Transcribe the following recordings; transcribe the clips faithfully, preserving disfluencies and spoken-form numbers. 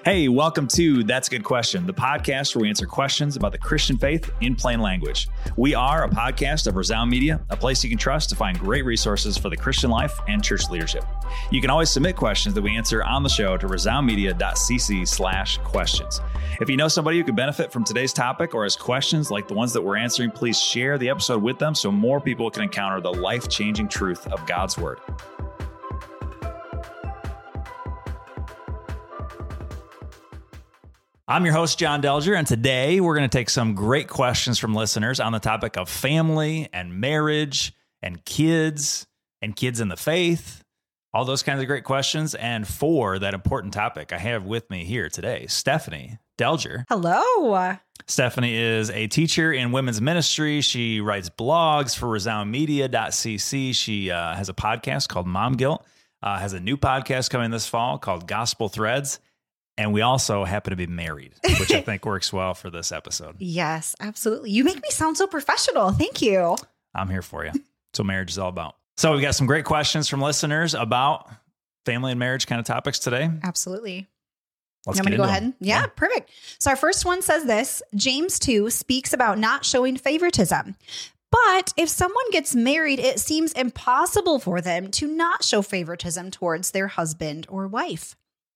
Hey, welcome to That's a Good Question, the podcast where we answer questions about the Christian faith in plain language. We are a podcast of Resound Media, a place you can trust to find great resources for the Christian life and church leadership. You can always submit questions that we answer on the show to resoundmedia.cc slash questions. If you know somebody who could benefit from today's topic or has questions like the ones that we're answering, please share the episode with them so more people can encounter the life-changing truth of God's Word. I'm your host, John Delger, and today we're going to take some great questions from listeners on the topic of family and marriage and kids and kids in the faith, all those kinds of great questions. And for that important topic, I have with me here today, Stephanie Delger. Hello. Stephanie is a teacher in women's ministry. She writes blogs for resound media dot c c. She uh, has a podcast called Mom Guilt, uh, has a new podcast coming this fall called Gospel Threads. And we also happen to be married, which I think works well for this episode. Yes, absolutely. You make me sound so professional. Thank you. I'm here for you. That's what marriage is all about. So we've got some great questions from listeners about family and marriage kind of topics today. Absolutely. Let's I'm going to go ahead. them. Yeah, yeah, perfect. So our first one says this, James two speaks about not showing favoritism. But if someone gets married, it seems impossible for them to not show favoritism towards their husband or wife.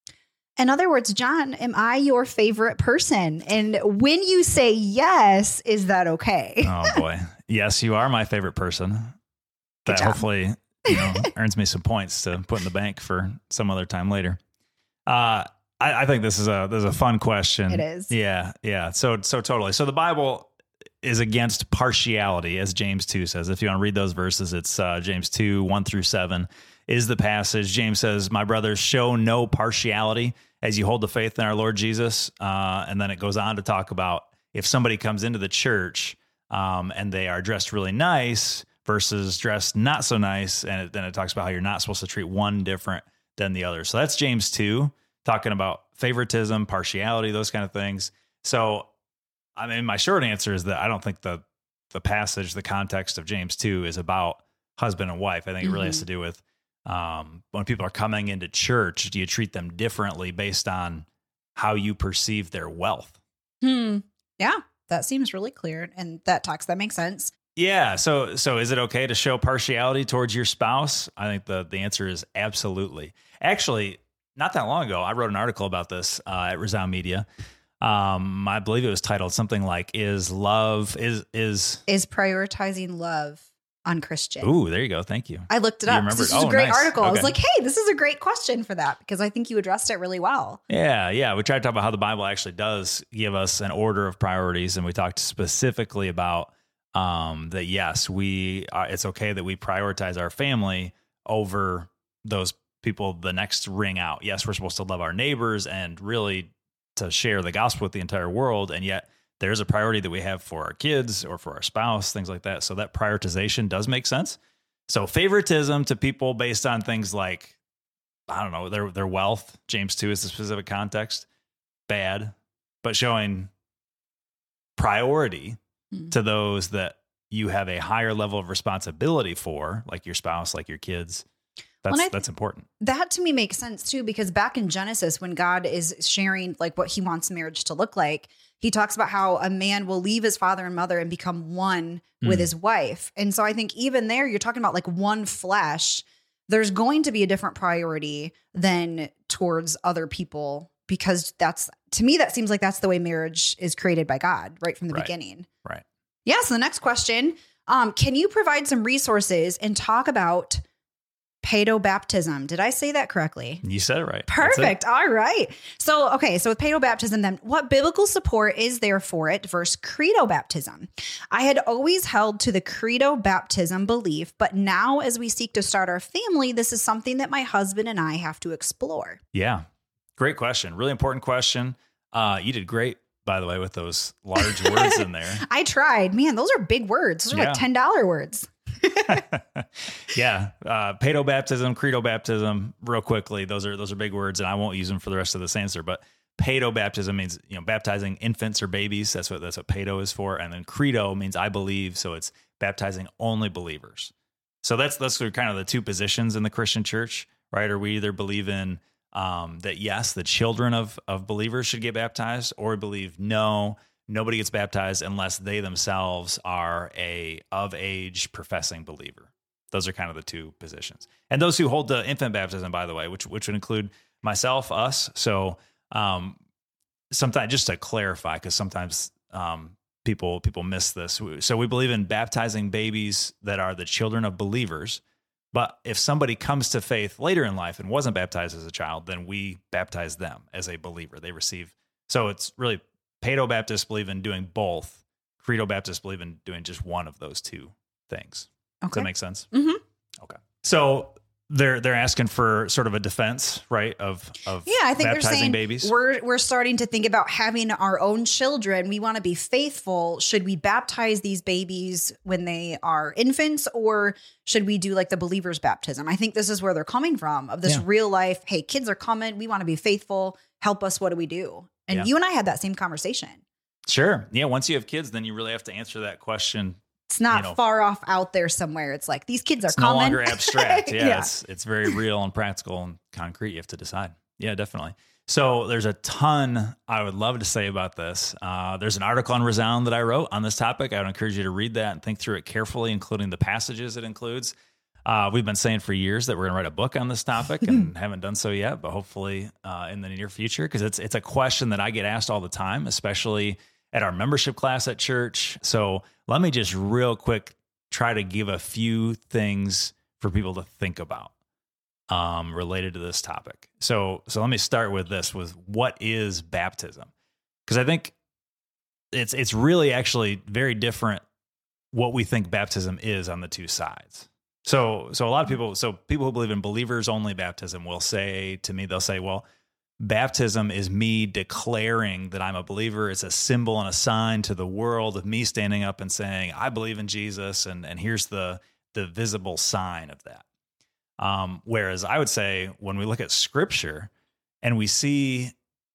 In other words, John, am I your favorite person? And when you say yes, is that okay? Oh, boy. Yes, you are my favorite person. Good That job. hopefully you know, earns me some points to put in the bank for some other time later. Uh, I, I think this is a this is a fun question. It is. Yeah, yeah. So so totally. So the Bible is against partiality, as James two says. If you want to read those verses, it's uh, James two, one through seven is the passage. James says, my brothers, show no partiality as you hold the faith in our Lord Jesus. Uh, and then it goes on to talk about if somebody comes into the church um, and they are dressed really nice versus dressed not so nice. And it, then it talks about how you're not supposed to treat one different than the other. So that's James two, talking about favoritism, partiality, those kind of things. So, I mean, my short answer is that I don't think the the passage, the context of James two is about husband and wife. I think it really mm-hmm. has to do with um, when people are coming into church, do you treat them differently based on how you perceive their wealth? Hmm. Yeah, that seems really clear. And that talks, that makes sense. Yeah. So, so is it okay to show partiality towards your spouse? I think the, the answer is absolutely. Actually, not that long ago, I wrote an article about this uh, at Resound Media. Um, I believe it was titled something like, is love, is, is, Is prioritizing love unchristian? Ooh, there you go. Thank you. I looked it You up. remembered? This is Oh, a great nice. article. I was Okay. like, hey, this is a great question for that because I think you addressed it really well. Yeah, yeah. We tried to talk about how the Bible actually does give us an order of priorities, and we talked specifically about um, that. Yes, we. Uh, it's okay that we prioritize our family over those people the next ring out. Yes, we're supposed to love our neighbors and really to share the gospel with the entire world, and yet there's a priority that we have for our kids or for our spouse, things like that. So that prioritization does make sense. So favoritism to people based on things like, I don't know, their their wealth, James two is the specific context, bad, but showing priority mm-hmm. to those that you have a higher level of responsibility for, like your spouse, like your kids. That's Well, I th- that's important. That to me makes sense too, because back in Genesis, when God is sharing like what he wants marriage to look like, he talks about how a man will leave his father and mother and become one mm. with his wife. And so I think even there, you're talking about like one flesh. There's going to be a different priority than towards other people, because that's, to me, that seems like that's the way marriage is created by God right from the Right. beginning. Right. Yeah. So the next question, um, can you provide some resources and talk about paedobaptism? Did I say that correctly? You said it right. Perfect. All right. So, okay. So with paedobaptism, then what biblical support is there for it versus credo baptism? I had always held to the credo baptism belief, but now as we seek to start our family, this is something that my husband and I have to explore. Yeah. Great question. Really important question. Uh, you did great, by the way, with those large words in there. I tried. Man, those are big words. Those are Yeah. like ten dollar words. yeah. Uh, paedobaptism, credo baptism, real quickly. Those are, those are big words, and I won't use them for the rest of this answer, but paedobaptism means, you know, baptizing infants or babies. That's what, that's what paedo is for. And then credo means I believe. So it's baptizing only believers. So that's, that's kind of the two positions in the Christian church, right? Or we either believe in um, that yes, the children of of believers should get baptized, or we believe no, nobody gets baptized unless they themselves are a of age professing believer. Those are kind of the two positions. And those who hold the infant baptism, by the way, which which would include myself, us. So um, sometimes, just to clarify, because sometimes um, people people miss this. So we believe in baptizing babies that are the children of believers. But if somebody comes to faith later in life and wasn't baptized as a child, then we baptize them as a believer. They receive. So it's really, Paedo Baptists believe in doing both. Credo Baptists believe in doing just one of those two things. Okay. Does that make sense? Mm-hmm. Okay. So they're they're asking for sort of a defense, right? Of of yeah, I think they're baptizing saying babies. we're we're starting to think about having our own children. We want to be faithful. Should we baptize these babies when they are infants, or should we do like the believer's baptism? I think this is where they're coming from, of this Yeah. real life. Hey, kids are coming. We want to be faithful. Help us. What do we do? And Yeah. you and I had that same conversation. Sure. Yeah. Once you have kids, then you really have to answer that question. It's not You know, far off out there somewhere. It's like these kids are It's coming. no longer abstract. Yeah, Yeah. It's it's very real and practical and concrete. You have to decide. Yeah, definitely. So there's a ton I would love to say about this. Uh, there's an article on Resound that I wrote on this topic. I would encourage you to read that and think through it carefully, including the passages it includes. Uh, we've been saying for years that we're going to write a book on this topic and haven't done so yet, but hopefully uh, in the near future, because it's it's a question that I get asked all the time, especially at our membership class at church. So let me just real quick try to give a few things for people to think about um, related to this topic. So, so let me start with this: with what is baptism? Because I think it's it's really actually very different what we think baptism is on the two sides. So, so a lot of people, so people who believe in believers only baptism will say to me, they'll say, well, baptism is me declaring that I'm a believer. It's a symbol and a sign to the world of me standing up and saying, I believe in Jesus. And, and here's the, the visible sign of that. Um, whereas I would say when we look at scripture and we see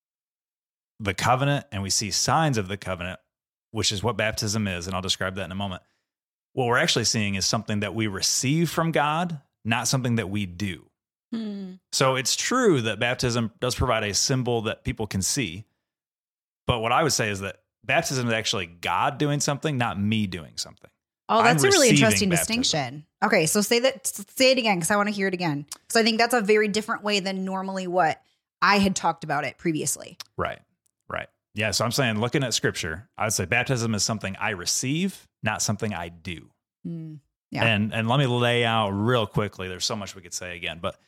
the covenant and we see signs of the covenant, which is what baptism is, and I'll describe that in a moment, what we're actually seeing is something that we receive from God, not something that we do. Hmm. So it's true that baptism does provide a symbol that people can see. But what I would say is that baptism is actually God doing something, not me doing something. Oh, that's I'm a really receiving interesting baptism. distinction. Okay, so say that, say it again, because I want to hear it again. So I think that's a very different way than normally what I had talked about it previously. Right, right. Yeah, so I'm saying, looking at scripture, I would say baptism is something I receive, not something I do. Hmm. Yeah. And and let me lay out real quickly. There's so much we could say again, but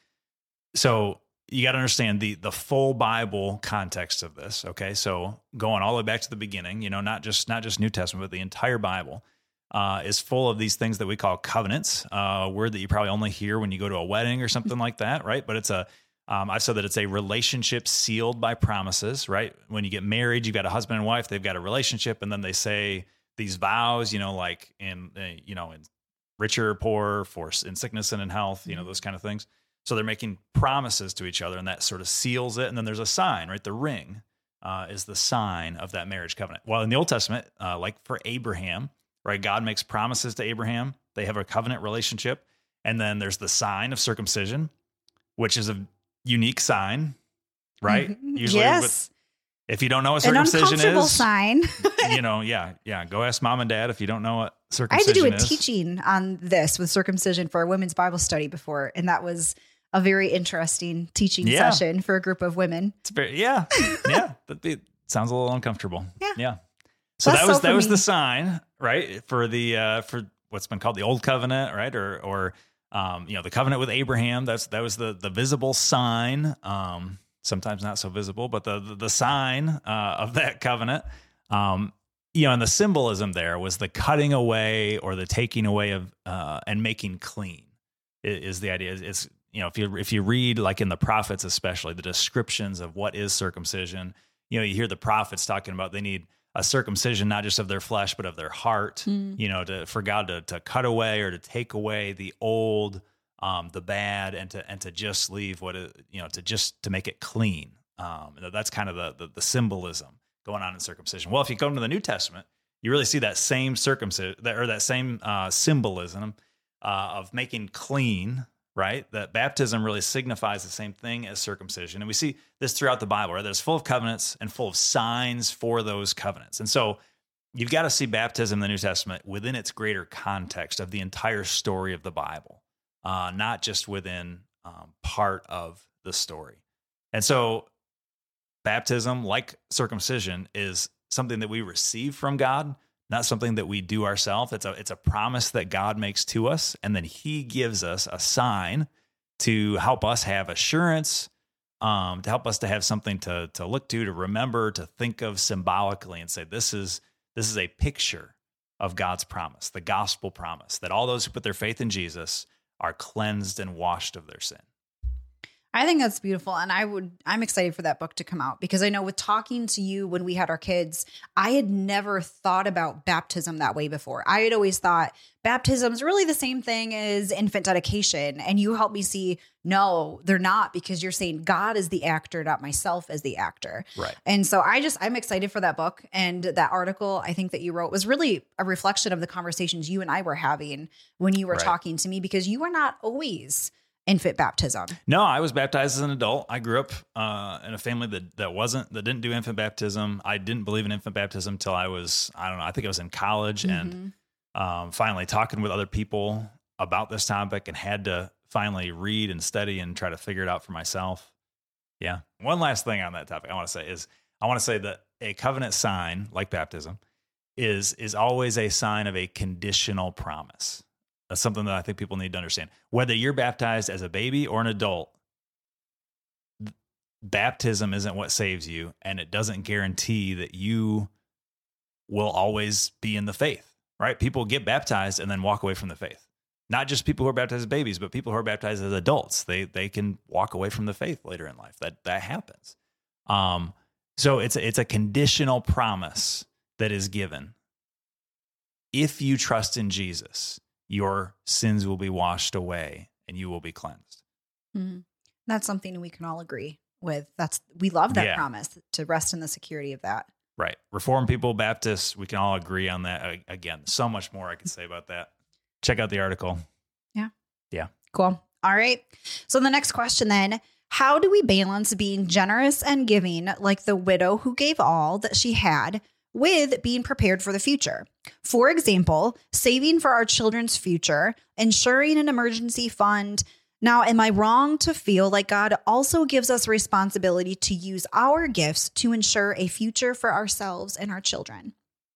so you got to understand the the full Bible context of this. Okay, so going all the way back to the beginning, you know, not just not just New Testament, but the entire Bible uh, is full of these things that we call covenants. Uh, a word that you probably only hear when you go to a wedding or something like that, right? But it's a um, I've said that it's a relationship sealed by promises, right? When you get married, you've got a husband and wife, they've got a relationship, and then they say these vows, you know, like in uh, you know in rich or poor, for in sickness and in health, you know, those kind of things. So they're making promises to each other, and that sort of seals it. And then there's a sign, right? The ring uh, is the sign of that marriage covenant. Well, in the Old Testament, uh, like for Abraham, right? God makes promises to Abraham. They have a covenant relationship. And then there's the sign of circumcision, which is a unique sign, right? Usually yes. with, if you don't know what An circumcision uncomfortable is, sign. you know, yeah, yeah. Go ask mom and dad if you don't know what I had circumcision to do a is. teaching on this with circumcision for a women's Bible study before, and that was a very interesting teaching Yeah. session for a group of women. It's very, yeah, yeah. That be, sounds a little uncomfortable. Yeah. yeah. So Less that was so for that was me. the sign, right, for the uh, for what's been called the Old Covenant, right, or or um, you know, the covenant with Abraham. That's that was the the visible sign. Um, sometimes not so visible, but the the, the sign uh, of that covenant. Um, you know, and the symbolism there was the cutting away or the taking away of uh, and making clean is, is the idea. It's, you know, if you if you read like in the prophets, especially the descriptions of what is circumcision, you know, you hear the prophets talking about they need a circumcision not just of their flesh but of their heart. Mm. You know, to for God to to cut away or to take away the old, um, the bad, and to and to just leave what it, you know, to just to make it clean. Um, that's kind of the, the the symbolism going on in circumcision. Well, if you come to the New Testament, you really see that same circumcision or that same uh, symbolism uh, of making clean. right? That baptism really signifies the same thing as circumcision. And we see this throughout the Bible, right? That it's full of covenants and full of signs for those covenants. And so you've got to see baptism in the New Testament within its greater context of the entire story of the Bible, uh, not just within um, part of the story. And so baptism, like circumcision, is something that we receive from God, not something that we do ourselves. It's a it's a promise that God makes to us, and then He gives us a sign to help us have assurance, um, to help us to have something to to look to, to remember, to think of symbolically, and say this is this is a picture of God's promise, the gospel promise, that all those who put their faith in Jesus are cleansed and washed of their sin. I think that's beautiful. And I would, I'm excited for that book to come out, because I know with talking to you when we had our kids, I had never thought about baptism that way before. I had always thought baptism is really the same thing as infant dedication. And you helped me see, no, they're not, because you're saying God is the actor, not myself as the actor. Right. And so I just, I'm excited for that book. And that article I think that you wrote was really a reflection of the conversations you and I were having when you were Right. talking to me, because you were not always infant baptism. No, I was baptized as an adult. I grew up uh, in a family that that wasn't that didn't do infant baptism. I didn't believe in infant baptism until I was I don't know. I think I was in college, Mm-hmm. and um, finally talking with other people about this topic, and had to finally read and study and try to figure it out for myself. Yeah. One last thing on that topic I want to say is I want to say that a covenant sign, like baptism, is is always a sign of a conditional promise. That's something that I think people need to understand. Whether you're baptized as a baby or an adult, baptism isn't what saves you, and it doesn't guarantee that you will always be in the faith, right? People get baptized and then walk away from the faith. Not just people who are baptized as babies, but people who are baptized as adults. They they can walk away from the faith later in life. That that happens. Um, so it's a, it's a conditional promise that is given. If you trust in Jesus, your sins will be washed away and you will be cleansed. Mm-hmm. That's something we can all agree with. That's, we love that Yeah. promise, to rest in the security of that. Right. Reformed people, Baptists, we can all agree on that. A- Again, so much more I could say about that. Check out the article. Yeah. Yeah. Cool. All right. So the next question then, how do we balance being generous and giving like the widow who gave all that she had with being prepared for the future? For example, saving for our children's future, ensuring an emergency fund. Now, am I wrong to feel like God also gives us responsibility to use our gifts to ensure a future for ourselves and our children?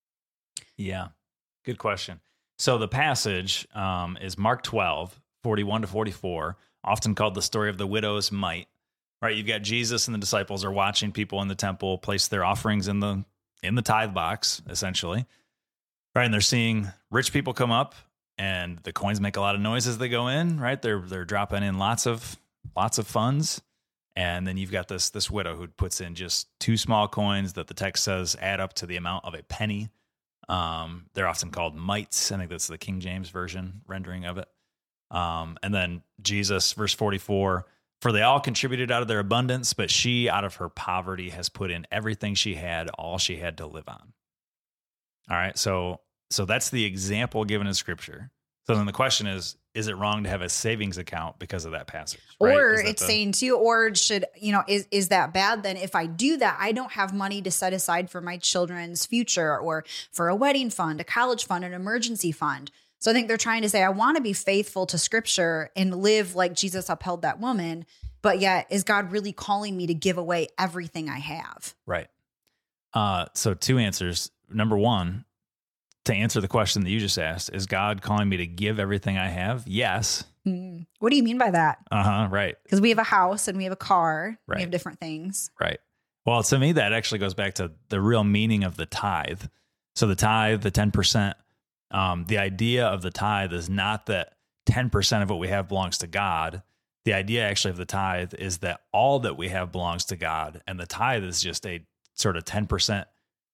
Yeah. Good question. So the passage um, is Mark twelve, forty-one to forty-four, often called the story of the widow's mite. Right? You've got Jesus and the disciples are watching people in the temple place their offerings in the in the tithe box, essentially. Right? And they're seeing rich people come up, and the coins make a lot of noise as they go in, right? They're they're dropping in lots of lots of funds. And then you've got this this widow who puts in just two small coins that the text says add up to the amount of a penny. Um, they're often called mites. I think that's the King James version rendering of it. Um, and then Jesus, verse forty-four, for they all contributed out of their abundance, but she out of her poverty has put in everything she had, all she had to live on. All right. So, so that's the example given in scripture. So then the question is, is it wrong to have a savings account because of that passage? Right? Or Is that it's the- saying too, or should, you know, is, is that bad? Then if I do that, I don't have money to set aside for my children's future or for a wedding fund, a college fund, an emergency fund. So I think they're trying to say, I want to be faithful to scripture and live like Jesus upheld that woman. But yet, is God really calling me to give away everything I have? Right. Uh, so two answers. Number one, to answer the question that you just asked, is God calling me to give everything I have? Yes. Hmm. What do you mean by that? Uh-huh. Right. Because we have a house and we have a car. Right. We have different things. Right. Well, to me, that actually goes back to the real meaning of the tithe. So the tithe, the ten percent, um, the idea of the tithe is not that ten percent of what we have belongs to God. The idea actually of the tithe is that all that we have belongs to God. And the tithe is just a sort of ten percent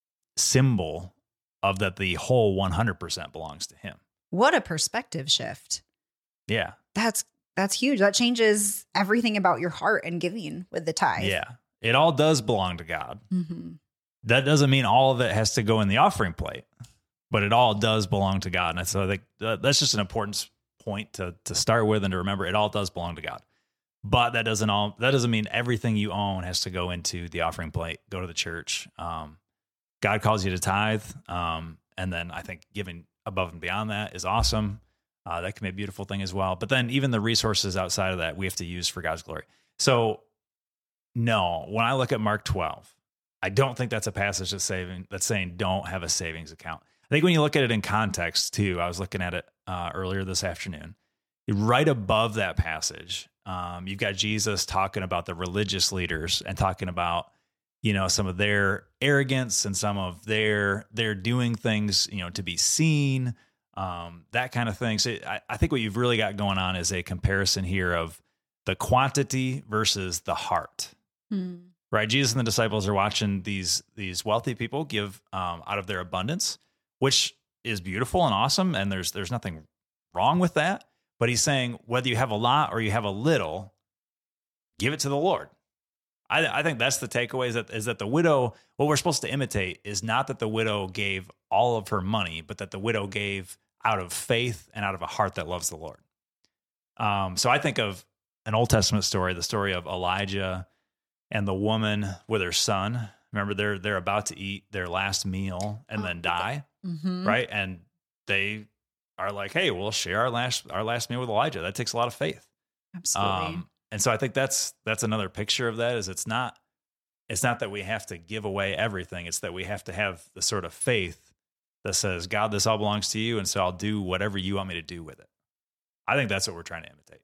symbol of that the whole one hundred percent belongs to him. What a perspective shift. Yeah. That's that's huge. That changes everything about your heart and giving with the tithe. Yeah. It all does belong to God. Mm-hmm. That doesn't mean all of it has to go in the offering plate, but it all does belong to God. And so I think that's just an important point to to start with and to remember it all does belong to God. But that doesn't all that doesn't mean everything you own has to go into the offering plate, go to the church. Um, God calls you to tithe. Um, and then I think giving above and beyond that is awesome. Uh, that can be a beautiful thing as well. But then even the resources outside of that, we have to use for God's glory. So no, when I look at Mark twelve, I don't think that's a passage that's saving, that's saying don't have a savings account. I think when you look at it in context too, I was looking at it uh, earlier this afternoon, right above that passage, um, you've got Jesus talking about the religious leaders and talking about, you know, some of their arrogance and some of their, their doing things, you know, to be seen, um, that kind of thing. So I, I think what you've really got going on is a comparison here of the quantity versus the heart, hmm. right? Jesus and the disciples are watching these, these wealthy people give um, out of their abundance, which is beautiful and awesome. And there's, there's nothing wrong with that. But he's saying whether you have a lot or you have a little, give it to the Lord. I, I think that's the takeaway is that, is that the widow, what we're supposed to imitate is not that the widow gave all of her money, but that the widow gave out of faith and out of a heart that loves the Lord. Um, so I think of an Old Testament story, the story of Elijah and the woman with her son. Remember, they're they're about to eat their last meal and oh, then die, mm-hmm. right? And they are like, hey, we'll share our last our last meal with Elijah. That takes a lot of faith. Absolutely. Um, and so I think that's that's another picture of that is it's not it's not that we have to give away everything. It's that we have to have the sort of faith that says, God, this all belongs to you, and so I'll do whatever you want me to do with it. I think that's what we're trying to imitate.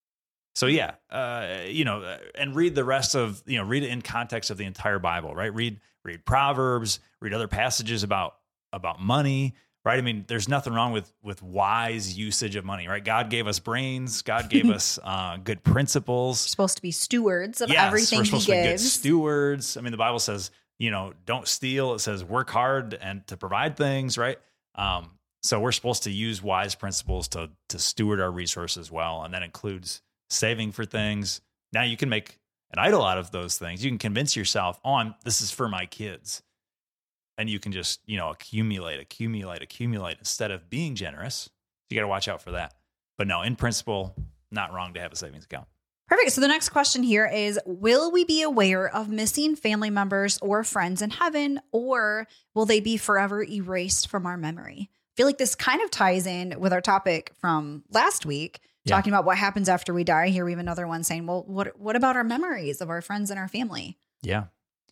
So yeah, uh, you know, and read the rest of, you know, read it in context of the entire Bible, right? Read read Proverbs, read other passages about about money. Right. I mean, there's nothing wrong with with wise usage of money, right? God gave us brains. God gave us uh, good principles. We're supposed to be stewards of yes, everything we're supposed he to be gives. Good stewards. I mean, the Bible says, you know, don't steal. It says work hard and to provide things, right? Um, so we're supposed to use wise principles to to steward our resources well, and that includes saving for things. Now you can make an idol out of those things. You can convince yourself, oh, I'm, this is for my kids. And you can just, you know, accumulate, accumulate, accumulate instead of being generous. You got to watch out for that. But no, in principle, not wrong to have a savings account. Perfect. So the next question here is, will we be aware of missing family members or friends in heaven, or will they be forever erased from our memory? I feel like this kind of ties in with our topic from last week, yeah. talking about what happens after we die. Here we have another one saying, well, what, what about our memories of our friends and our family? Yeah.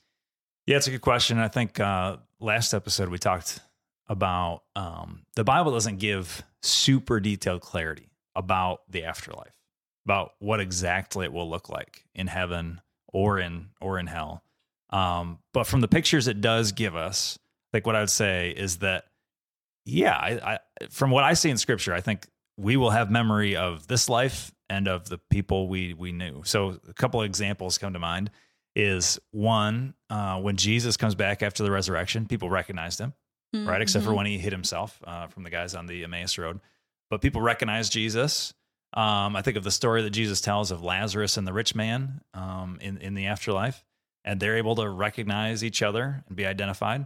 Yeah, it's a good question. I think uh, last episode we talked about um, the Bible doesn't give super detailed clarity about the afterlife, about what exactly it will look like in heaven or in or in hell. Um, but from the pictures it does give us, like what I would say is that, yeah, I, I, from what I see in Scripture, I think we will have memory of this life and of the people we we knew. So a couple of examples come to mind. Is one, uh, when Jesus comes back after the resurrection, people recognized him, mm-hmm. right? Except for when he hid himself uh, from the guys on the Emmaus Road. But people recognize Jesus. Um, I think of the story that Jesus tells of Lazarus and the rich man um, in, in the afterlife, and they're able to recognize each other and be identified.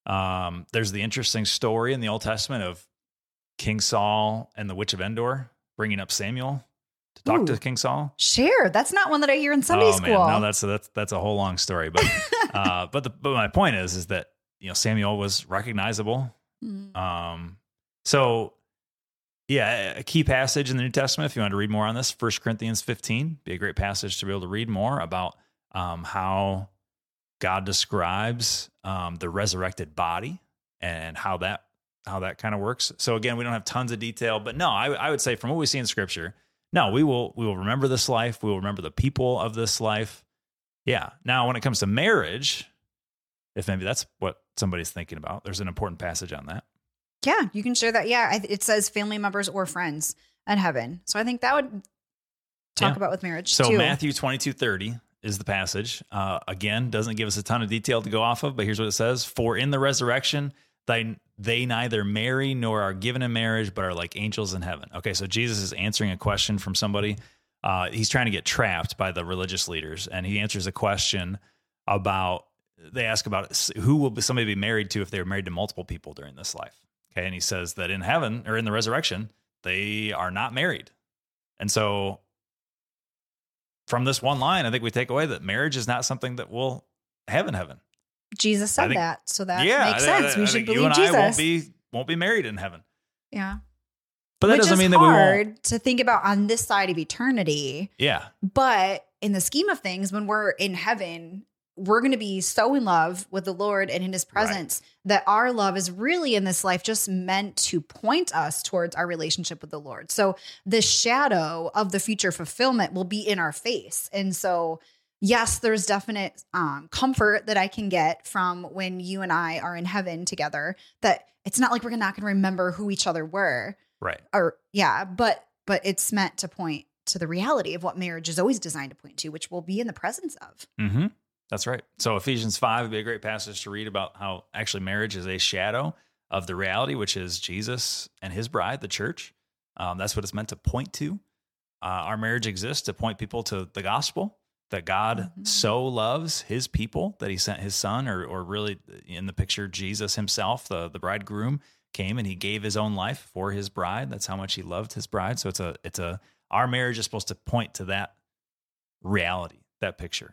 Um, there's the interesting story in the Old Testament of King Saul and the witch of Endor bringing up Samuel to talk Ooh, to King Saul. Share. That's not one that I hear in Sunday oh, school. Man. No, that's that's that's a whole long story. But uh, but the, but my point is is that you know Samuel was recognizable. Mm. Um, so yeah, a key passage in the New Testament. If you want to read more on this, First Corinthians fifteen, be a great passage to be able to read more about um, how God describes um, the resurrected body and how that how that kind of works. So again, we don't have tons of detail, but no, I, I would say from what we see in Scripture. No, we will we will remember this life. We will remember the people of this life. Yeah. Now, when it comes to marriage, if maybe that's what somebody's thinking about, there's an important passage on that. Yeah, you can share that. Yeah, it says family members or friends in heaven. So I think that would talk yeah. about with marriage so too. Matthew twenty-two thirty is the passage. Uh, again, doesn't give us a ton of detail to go off of, but here's what it says. For in the resurrection, they, they neither marry nor are given in marriage, but are like angels in heaven. Okay, so Jesus is answering a question from somebody. Uh, he's trying to get trapped by the religious leaders, and he answers a question about, they ask about who will somebody be married to if they were married to multiple people during this life. Okay, and he says that in heaven, or in the resurrection, they are not married. And so from this one line, I think we take away that marriage is not something that we'll have in heaven. Jesus said think, that, so that yeah, makes I, sense. I, we I should think believe you and Jesus. I won't be won't be married in heaven. Yeah. But that Which doesn't is mean that we won't. hard to think about on this side of eternity. Yeah. But in the scheme of things, when we're in heaven, we're going to be so in love with the Lord and in his presence right. that our love is really in this life just meant to point us towards our relationship with the Lord. So the shadow of the future fulfillment will be in our face. And so, yes, there's definite um, comfort that I can get from when you and I are in heaven together, that it's not like we're not going to remember who each other were. Right. Or yeah, but, but it's meant to point to the reality of what marriage is always designed to point to, which we'll be in the presence of. Mm-hmm. That's right. So Ephesians five would be a great passage to read about how actually marriage is a shadow of the reality, which is Jesus and his bride, the church. Um, that's what it's meant to point to. Uh, our marriage exists to point people to the gospel, that God mm-hmm. so loves his people that he sent his son, or or really in the picture, Jesus himself, the, the bridegroom, came and he gave his own life for his bride. That's how much he loved his bride. So it's a it's a our marriage is supposed to point to that reality, that picture.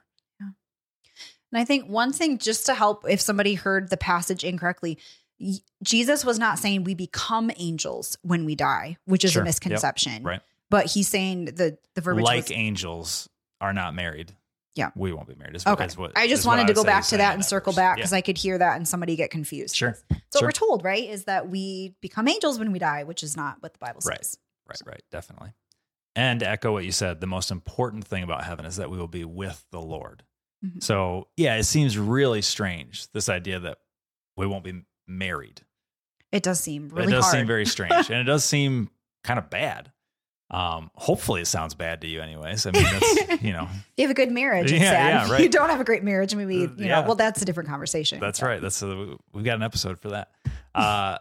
And I think one thing, just to help if somebody heard the passage incorrectly, Jesus was not saying we become angels when we die, which is sure. a misconception. Yep. Right. But he's saying the, the verbiage like was, angels are not married. Yeah. We won't be married. Is, okay. Is what, I just wanted I to go say back to that and that circle verse. back because yeah. I could hear that and somebody get confused. Sure. So sure. we're told, right, is that we become angels when we die, which is not what the Bible right. says. Right, right. Definitely. And to echo what you said, the most important thing about heaven is that we will be with the Lord. Mm-hmm. So, yeah, it seems really strange, this idea that we won't be married. It does seem really hard. It does hard. seem very strange, and it does seem kind of bad. Um, hopefully it sounds bad to you anyways. I mean, that's, you know. You have a good marriage, it's yeah, sad. Yeah, right. You don't have a great marriage, maybe, you yeah. know, well, that's a different conversation. That's but. right. That's a, we've got an episode for that. Uh,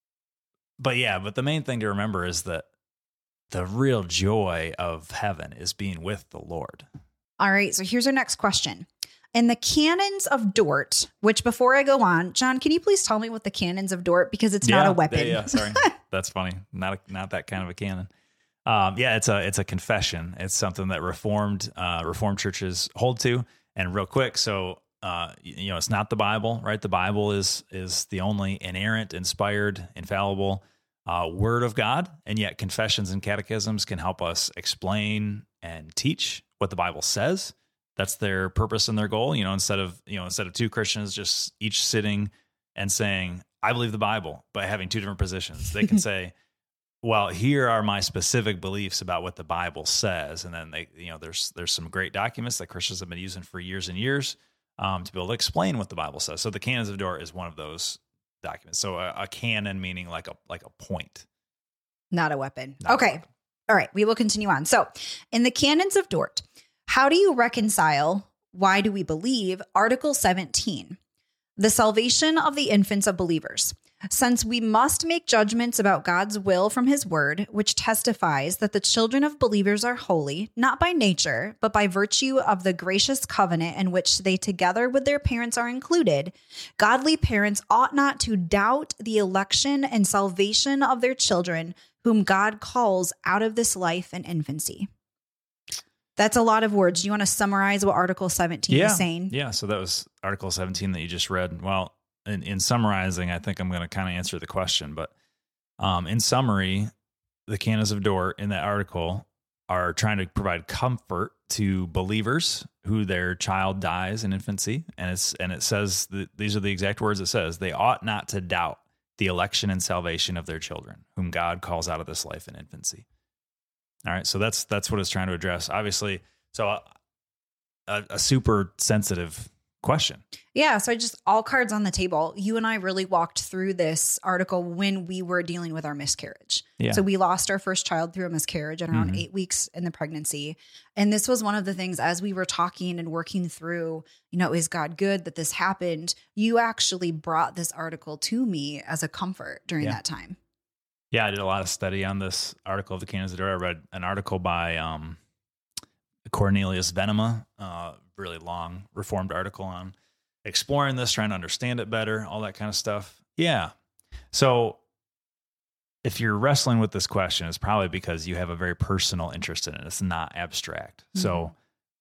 but yeah, but the main thing to remember is that the real joy of heaven is being with the Lord. All right. So here's our next question. In the canons of Dort, which before I go on, John, can you please tell me what the canons of Dort, because it's yeah, not a weapon. Yeah, yeah sorry. That's funny. Not a, not that kind of a canon. Um, yeah, it's a it's a confession. It's something that Reformed uh, Reformed churches hold to. And real quick, so uh, you know, it's not the Bible, right? The Bible is is the only inerrant, inspired, infallible uh, Word of God, and yet confessions and catechisms can help us explain and teach what the Bible says. That's their purpose and their goal. You know, instead of you know instead of two Christians just each sitting and saying, "I believe the Bible," but having two different positions, they can say, well, here are my specific beliefs about what the Bible says. And then they, you know, there's, there's some great documents that Christians have been using for years and years um, to be able to explain what the Bible says. So the Canons of Dort is one of those documents. So a, a canon meaning like a, like a point. Not a weapon. Not okay. a weapon. All right. We will continue on. So in the Canons of Dort, how do you reconcile, why do we believe, Article seventeen, the salvation of the infants of believers? Since we must make judgments about God's will from his word, which testifies that the children of believers are holy, not by nature, but by virtue of the gracious covenant in which they together with their parents are included, godly parents ought not to doubt the election and salvation of their children, whom God calls out of this life and infancy. That's a lot of words. Do you want to summarize what Article seventeen yeah. is saying? Yeah. So that was Article seventeen that you just read. Well, In, in summarizing, I think I'm going to kind of answer the question, but um, in summary, the Canons of Dort in that article are trying to provide comfort to believers who their child dies in infancy, and it's and it says that these are the exact words it says: they ought not to doubt the election and salvation of their children, whom God calls out of this life in infancy. All right, so that's that's what it's trying to address. Obviously, so a, a, a super sensitive question. Yeah. So I just, all cards on the table. You and I really walked through this article when we were dealing with our miscarriage. Yeah. So we lost our first child through a miscarriage at around Mm-hmm. eight weeks in the pregnancy. And this was one of the things as we were talking and working through, you know, is God good that this happened? You actually brought this article to me as a comfort during Yeah. that time. Yeah, I did a lot of study on this article of the Canons of Dort. I read an article by um, Cornelius Venema, uh, really long Reformed article on exploring this, trying to understand it better, all that kind of stuff. Yeah. So if you're wrestling with this question, it's probably because you have a very personal interest in it. It's not abstract. Mm-hmm. So,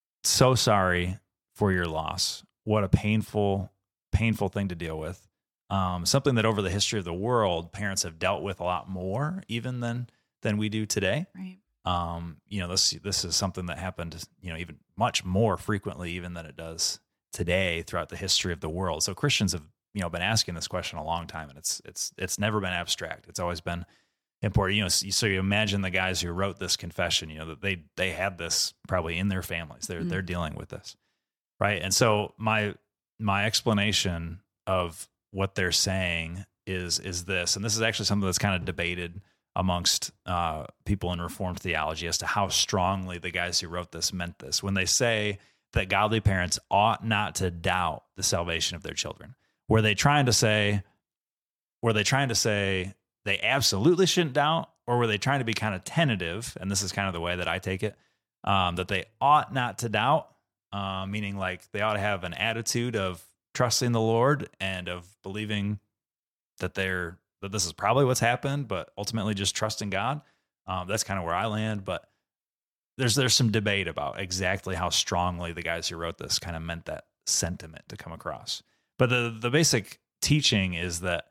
so sorry for your loss. What a painful, painful thing to deal with. Um, something that over the history of the world, parents have dealt with a lot more even than than we do today. Right. Um, you know, this this is something that happened, you know, even much more frequently even than it does today throughout the history of the world. So Christians have, you know, been asking this question a long time, and it's it's it's never been abstract. It's always been important. You know, so you imagine the guys who wrote this confession, you know, that they they had this probably in their families. They're mm-hmm. they're dealing with this, right? And so my my explanation of what they're saying is is this, and this is actually something that's kind of debated amongst uh, people in Reformed theology as to how strongly the guys who wrote this meant this. When they say that godly parents ought not to doubt the salvation of their children, were they trying to say, were they trying to say they absolutely shouldn't doubt, or were they trying to be kind of tentative? And this is kind of the way that I take it, um, that they ought not to doubt, uh, meaning like they ought to have an attitude of trusting the Lord and of believing that they're that this is probably what's happened, but ultimately just trusting God. Um, that's kind of where I land. But there's there's some debate about exactly how strongly the guys who wrote this kind of meant that sentiment to come across. But the the basic teaching is that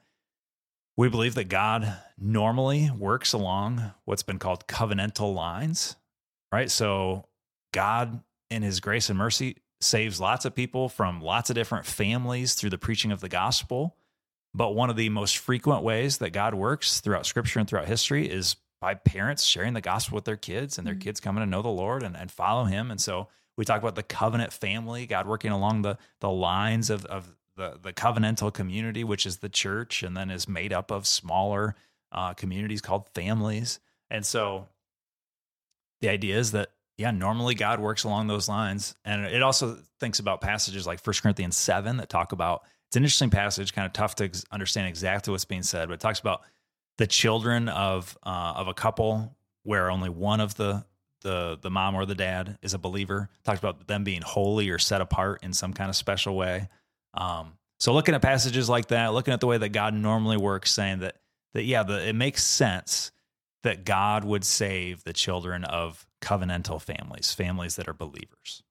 we believe that God normally works along what's been called covenantal lines, right? So God, in his grace and mercy, saves lots of people from lots of different families through the preaching of the gospel. But one of the most frequent ways that God works throughout Scripture and throughout history is by parents sharing the gospel with their kids, and their mm-hmm. kids coming to know the Lord and, and follow him. And so we talk about the covenant family, God working along the the lines of, of the, the covenantal community, which is the church, and then is made up of smaller uh, communities called families. And so the idea is that, yeah, normally God works along those lines. And it also thinks about passages like First Corinthians seven that talk about, it's an interesting passage, kind of tough to ex- understand exactly what's being said, but it talks about the children of uh, of a couple where only one of the, the the mom or the dad is a believer. It talks about them being holy or set apart in some kind of special way. Um, so looking at passages like that, looking at the way that God normally works, saying that, that yeah, the, it makes sense that God would save the children of covenantal families, families that are believers.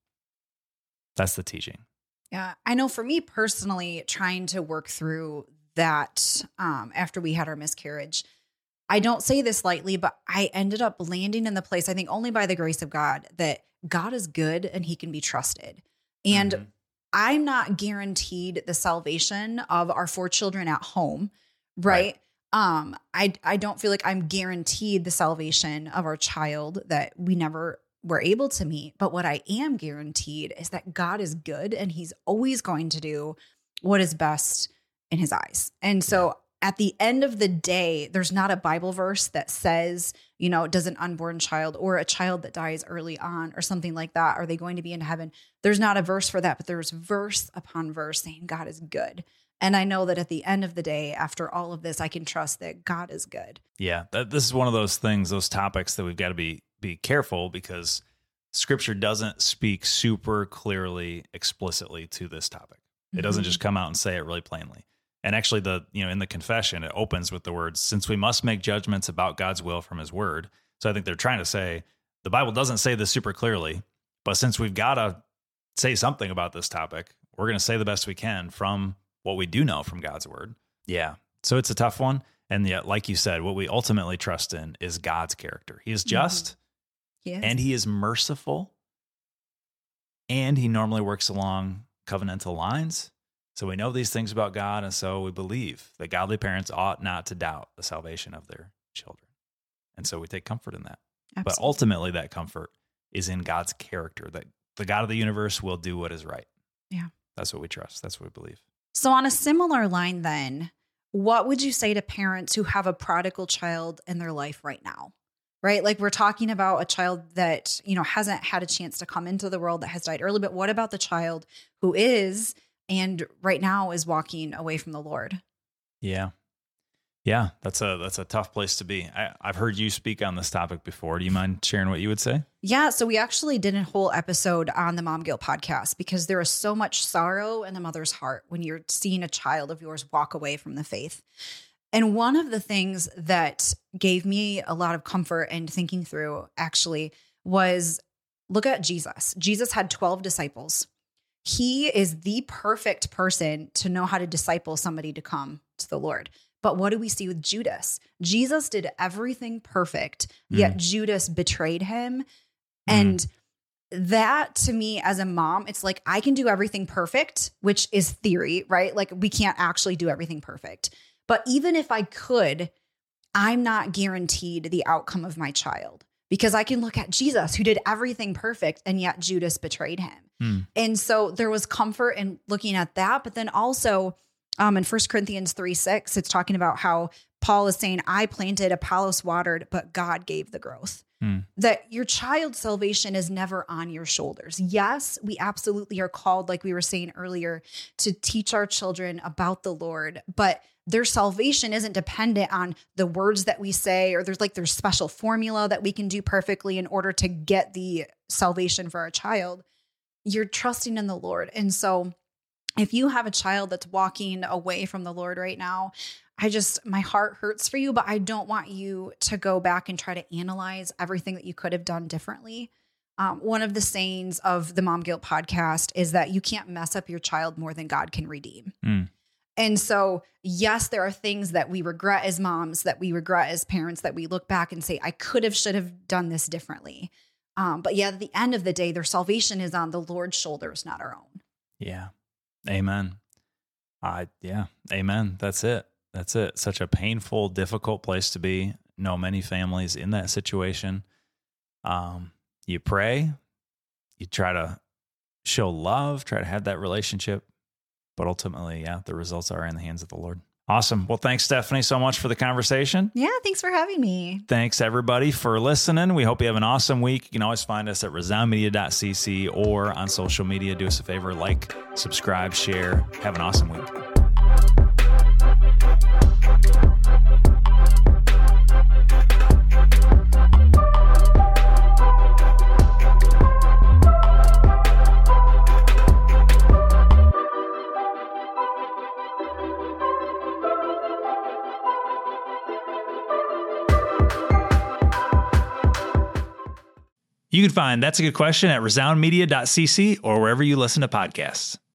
That's the teaching. Yeah, I know for me personally, trying to work through that um, after we had our miscarriage, I don't say this lightly, but I ended up landing in the place, I think only by the grace of God, that God is good and he can be trusted. And mm-hmm. I'm not guaranteed the salvation of our four children at home, right? right. Um, I I don't feel like I'm guaranteed the salvation of our child that we never were able to meet. But what I am guaranteed is that God is good and he's always going to do what is best in his eyes. And so at the end of the day, there's not a Bible verse that says, you know, does an unborn child or a child that dies early on or something like that, are they going to be in heaven? There's not a verse for that, but there's verse upon verse saying God is good. And I know that at the end of the day, after all of this, I can trust that God is good. Yeah, that, this is one of those things, those topics that we've got to be be careful, because Scripture doesn't speak super clearly, explicitly to this topic. It mm-hmm. doesn't just come out and say it really plainly. And actually, the you know in the confession, it opens with the words, "Since we must make judgments about God's will from his word." So I think they're trying to say the Bible doesn't say this super clearly, but since we've got to say something about this topic, we're going to say the best we can from what we do know from God's word. Yeah. So it's a tough one. And yet, like you said, what we ultimately trust in is God's character. He is just, mm-hmm. he is. and he is merciful, and he normally works along covenantal lines. So we know these things about God, and so we believe that godly parents ought not to doubt the salvation of their children. And so we take comfort in that. Absolutely. But ultimately, that comfort is in God's character, that the God of the universe will do what is right. Yeah. That's what we trust. That's what we believe. So on a similar line then, what would you say to parents who have a prodigal child in their life right now? Right? Like we're talking about a child that, you know, hasn't had a chance to come into the world, that has died early, but what about the child who is and right now is walking away from the Lord? Yeah. Yeah, that's a that's a tough place to be. I, I've heard you speak on this topic before. Do you mind sharing what you would say? Yeah, so we actually did a whole episode on the Mom Guilt podcast because there is so much sorrow in the mother's heart when you're seeing a child of yours walk away from the faith. And one of the things that gave me a lot of comfort and thinking through actually was look at Jesus. Jesus had twelve disciples. He is the perfect person to know how to disciple somebody to come to the Lord. But what do we see with Judas? Jesus did everything perfect, yet mm. Judas betrayed him. Mm. And that to me as a mom, it's like, I can do everything perfect, which is theory, right? Like we can't actually do everything perfect. But even if I could, I'm not guaranteed the outcome of my child because I can look at Jesus who did everything perfect and yet Judas betrayed him. Mm. And so there was comfort in looking at that. But then also um, in First Corinthians three six, it's talking about how Paul is saying, I planted, Apollos watered, but God gave the growth. Mm. That your child's salvation is never on your shoulders. Yes, we absolutely are called, like we were saying earlier, to teach our children about the Lord, but their salvation isn't dependent on the words that we say, or there's like there's special formula that we can do perfectly in order to get the salvation for our child. You're trusting in the Lord. And so if you have a child that's walking away from the Lord right now, I just, my heart hurts for you, but I don't want you to go back and try to analyze everything that you could have done differently. Um, one of the sayings of the Mom Guilt podcast is that you can't mess up your child more than God can redeem. Mm. And so, yes, there are things that we regret as moms, that we regret as parents, that we look back and say, I could have, should have done this differently. Um, but yeah, at the end of the day, their salvation is on the Lord's shoulders, not our own. Yeah. Amen. Uh, yeah. Amen. That's it. That's it. Such a painful, difficult place to be. Know many families in that situation. Um, you pray, you try to show love, try to have that relationship. But ultimately, yeah, the results are in the hands of the Lord. Awesome. Well, thanks, Stephanie, so much for the conversation. Yeah, thanks for having me. Thanks, everybody, for listening. We hope you have an awesome week. You can always find us at resound media dot c c or on social media. Do us a favor, like, subscribe, share. Have an awesome week. You can find That's a Good Question at resound media dot c c or wherever you listen to podcasts.